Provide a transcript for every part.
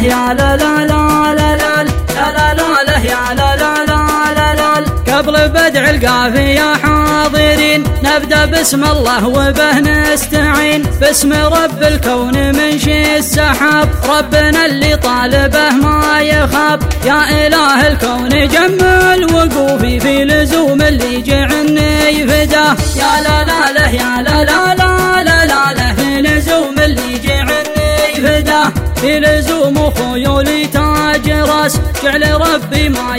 يا لا لا لا لا لا لا لا لا يا لا لا لا لا لا. قبل بدع القافية حاضرين نبدأ بسم الله وبه نستعين، باسم رب الكون منشي السحاب، ربنا اللي طالبه ما يخاب. يا إله الكون جمل وقوفي في لزوم اللي جعلني فداه، يا لا لا لا يا لا لا لا لا لا لا في لزوم اللي جعلني فداه، في لزوم خيولي تاج راس، جعل ربي ما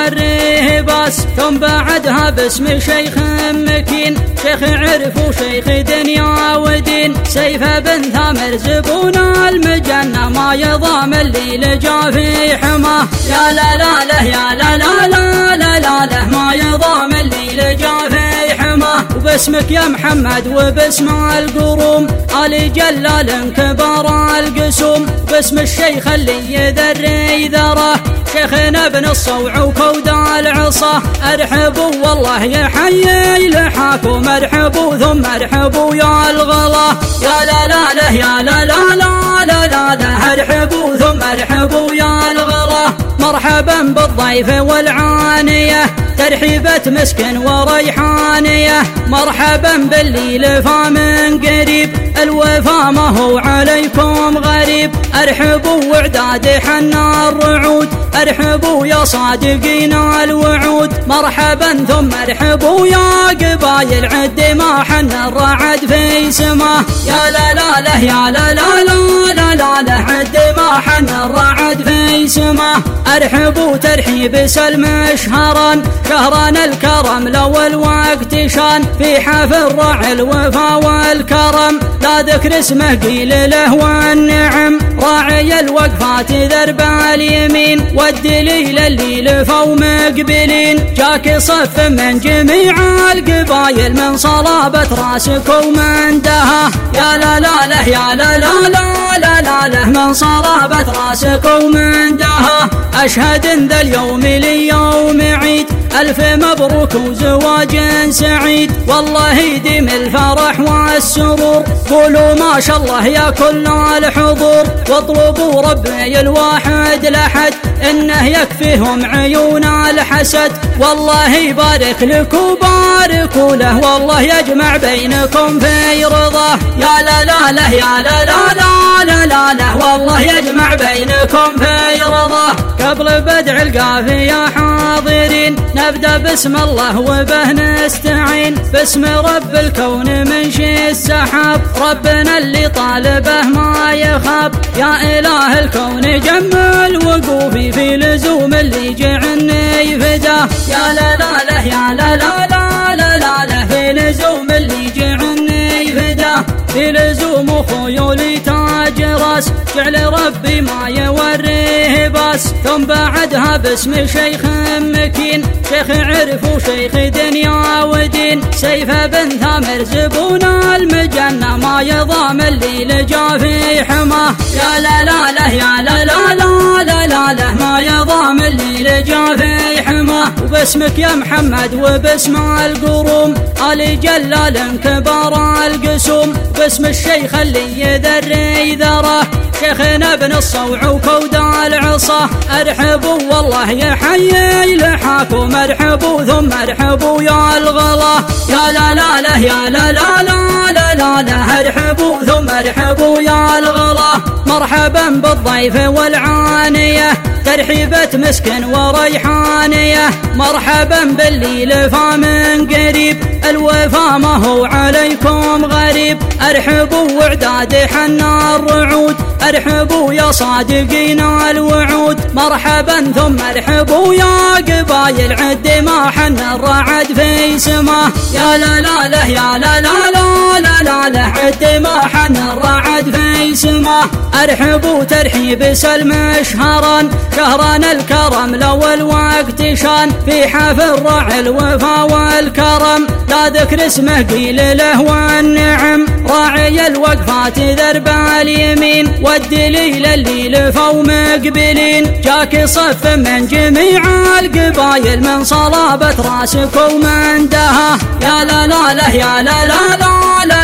يوريه باس. ثم بعدها باسم شيخ مكين، شيخ عرف وشيخ دنيا ودين، سيف بن ثامر زبون المجنة، ما يضام اللي لجا في حماه. يا لا لا لا يا لا لا لا لا لا لا ما يضام اللي لجا في حماه. وباسمك يا محمد وباسم القروم، آل جلال كبار القسوم، باسم الشيخ اللي يذري ذره، شيخنا ابن الصوع وكود العصا. ارحبوا والله يحيي لحاكم، ارحبوا ثم ارحبوا يا الغلا، يا لا لا لا يا لا لا لا لا لا لا ارحبوا ثم ارحبوا يا الغلا. مرحبا بالضيف والعانية، ترحيبة مسكن وريحانية، مرحبا باللي لفا من قريب، الوفا ما هو عليكم غريب. ارحبوا وعداد حنا الرعود، ارحبوا يا صادقين الوعود، مرحبا ثم ارحبوا يا قبايل عد ما حن الرعد في سماه. يا لا لا لا يا لا لا لا لا لا لا عد ما حن الرعد في سماه. ارحبوا ترحيب سلم شهران، شهران الكرم لو الوقت شان، في حفل راعي الوفا والكرم، لا ذكر اسمه قيل له والنعم، راعي الوقفات ذرب اليمين، والدليل اللي لفوا مقبلين، جاك صف من جميع القبايل، من صلابة راسك ومن دها. يا لا لا لا يا لا لا لا لا لا لا من صلابة راسك ومن دها. أشهد إن ذا اليوم لي يوم عيد، ألف مبروك وزواج سعيد، والله يديم الفرح والسرور، قولوا ما شاء الله يا كل الحضور، واطلبوا ربي الواحد لحد، إنه يكفيهم عيون الحسد، والله يبارك لك وباركوا له، والله يجمع بينكم في رضاه. يا لا لا لا يا لا لا لا لا لا لا والله يجمع بينكم في رضاه. قبل بدع القافية حاضرين نبدأ باسم الله وبه نستعين، باسم رب الكون منشي السحاب، ربنا اللي طالبه ما يخاب. يا إله الكون جمل وقوفي في لزوم اللي جعلني فداه، يا لا لا لا يا لا لا لا لا لا لا في لزوم اللي جعلني فداه، في لزوم خيولي تاج راس، جعل ربي ما يوريه باس. ثم بعدها باسم شيخ مكين، شيخ عرف وشيخ دنيا ودين، سيف بن ثامر زبون المجنة، ما يضام اللي لجا في حماه. يا لا لا لا يا لا لا لا لا لا لا ما يضام اللي لجا في حماه. وباسمك يا محمد وباسم القروم، آل جلال كبار القسوم، باسم الشيخ اللي يذري ذره، شيخنا ابن الصوع وكود العصا. ارحبوا والله يحيي لحاكم، ارحبوا ثم ارحبوا يا الغلا، يا لا لا لا يا لا لا لا لا لا لا ارحبوا ثم ارحبوا يا الغلا. مرحبا بالضيف والعانية، ترحيبة مسكن وريحانية، مرحبا باللي لفا من قريب، الوفا ما هو عليكم غريب. ارحبوا وعداد حنا الرعود، ارحبوا يا صادقين الوعود، مرحبا ثم ارحبوا يا قبايل عد ما حن الرعد في سماه. يا لا لا لا يا لا لا لا لا لا لا عد ما حن الرعد في سماه. ارحبوا ترحيب سلم شهران، شهران الكرم لو الوقت شان، في حفل راعي الوفا والكرم، لا ذكر اسمه قيل له والنعم، راعي الوقفات ذرب اليمين، والدليل اللي لفوا مقبلين، جاك صف من جميع القبايل، من صلابة راسك ومن دها. يا لا لا لا يا لا لا لا لا لا لا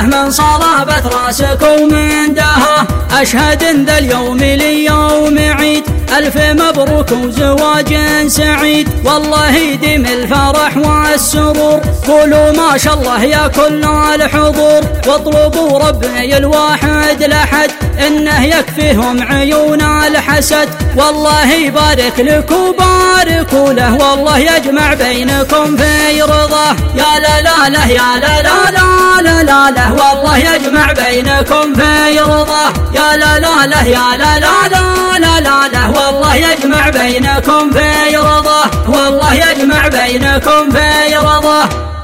من صلابة راسك ومن دها. أشهد إن ذا اليوم لي يوم عيد، ألف مبروك وزواج سعيد، والله يديم الفرح والسرور. قولوا ما شاء الله يا كل الحضور، واطلبوا ربي الواحد الأحد إنه يكفيهم عيون الحسد. والله يبارك لك وباركوا له، والله يجمع بينكم في رضاه. يا لا لا له يا لا لا لا لا لا له، والله يجمع بينكم في رضاه. يا لا لا له يا لا لا لا لا لا له، والله يجمع بينكم في رضاه، والله يجمع بينكم في رضاه.